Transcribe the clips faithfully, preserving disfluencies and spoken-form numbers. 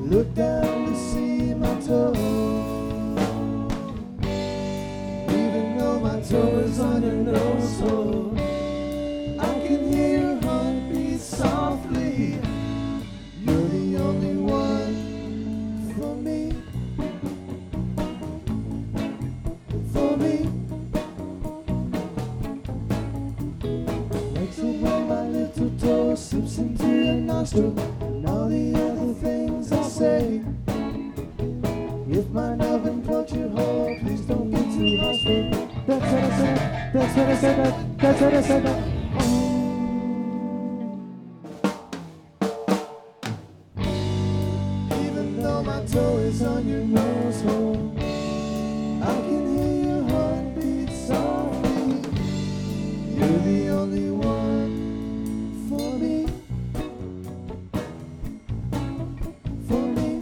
Look down to see my toe. Even though my toe is on your nose hole, I can hear your heartbeat softly. You're the only one for me. For me. Makes it when my little toe slips into your nostril, and all the other things I say. If my oven plugs your hole, please don't get too hostile. That's what I said. That's what I said. That, that's what I said. That. Even though my toe is on your nose hole, I can hear your heartbeat softly. You're the only one for me. For me.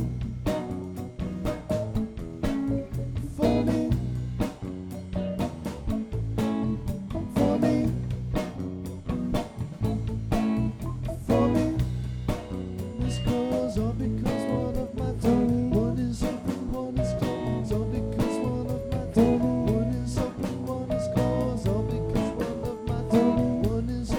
For me. For me. For me. This goes all because one of my toes, one is open, one is closed. All because one of my toes, one is open, one is closed. All because one of my toes, one is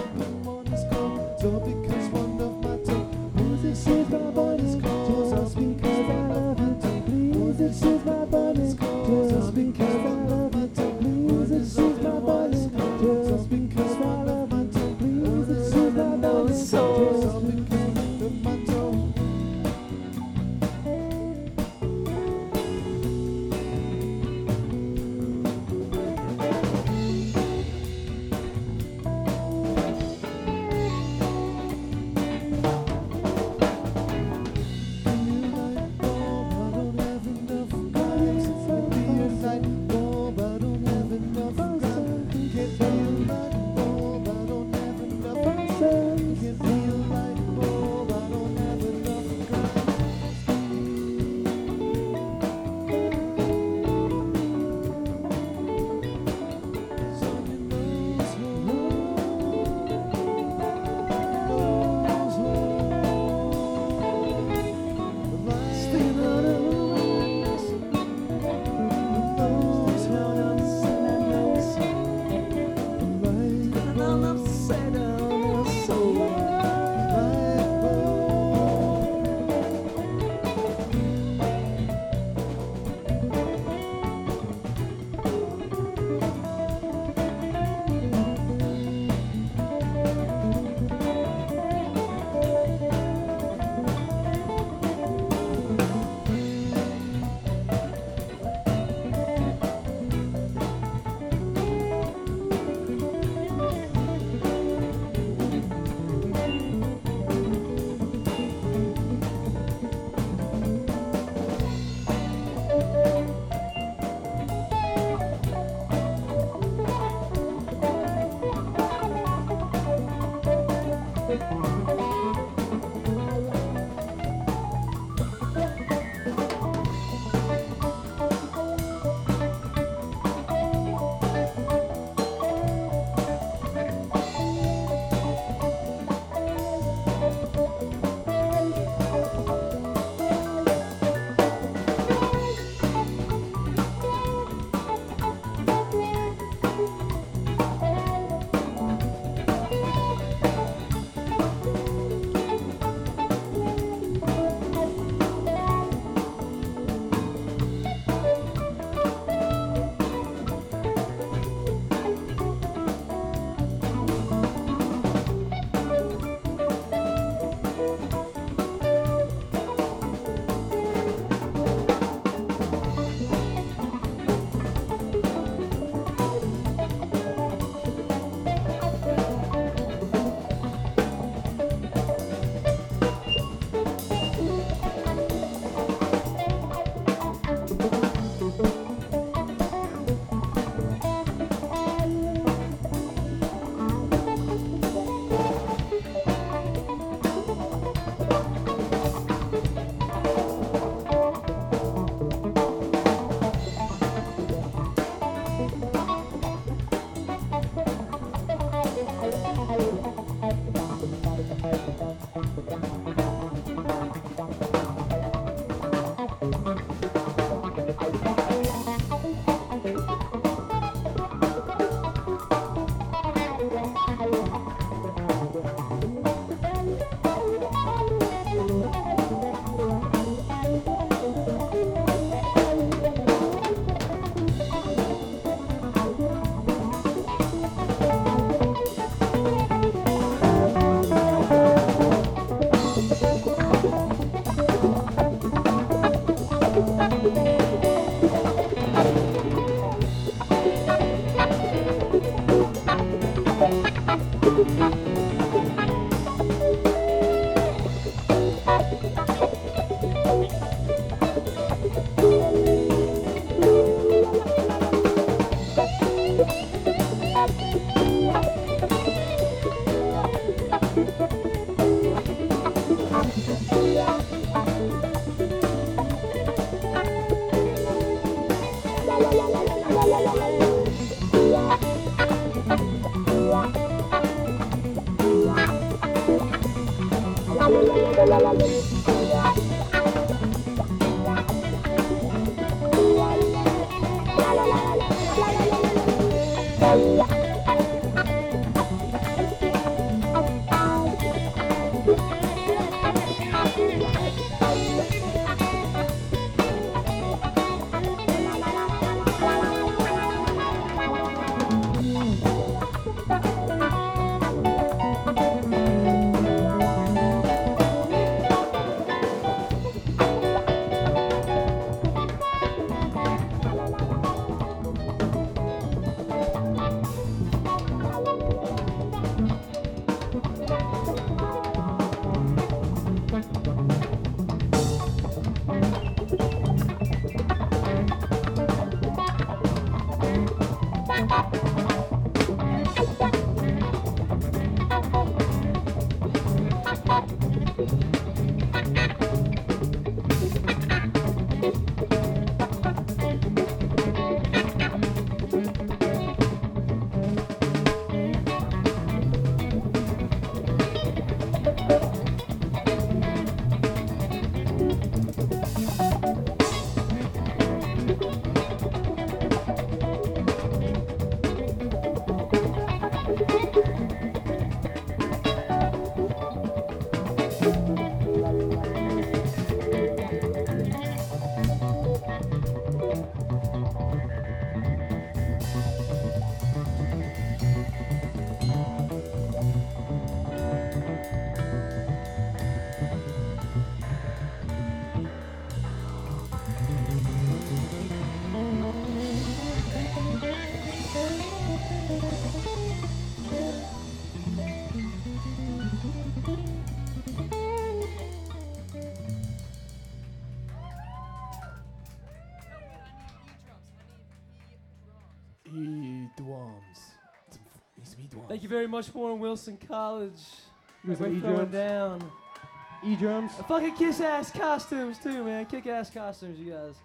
Thank you very much, Warren Wilson College. Use some We're throwing E-drums. down. E-drums. Uh, fucking kiss-ass costumes too, man. Kick-ass costumes, you guys.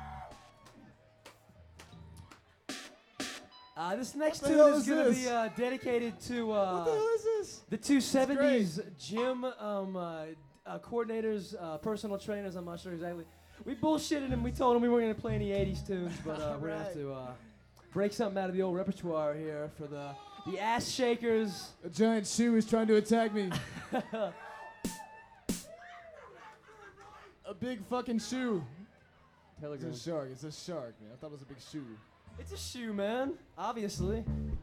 Uh, this next What the tune hell is is going to this? be uh, dedicated to uh, What the hell is this? the two seventies gym um, uh, uh, coordinators, uh, personal trainers. I'm not sure exactly. We bullshitted them. We told them we weren't going to play any eighties tunes, but uh, we're going to have to uh, break something out of the old repertoire here for the the Ass Shakers. A giant shoe is trying to attack me. A big fucking shoe. Telegram. It's a shark. It's a shark, man. I thought it was a big shoe. It's a shoe, man. Obviously.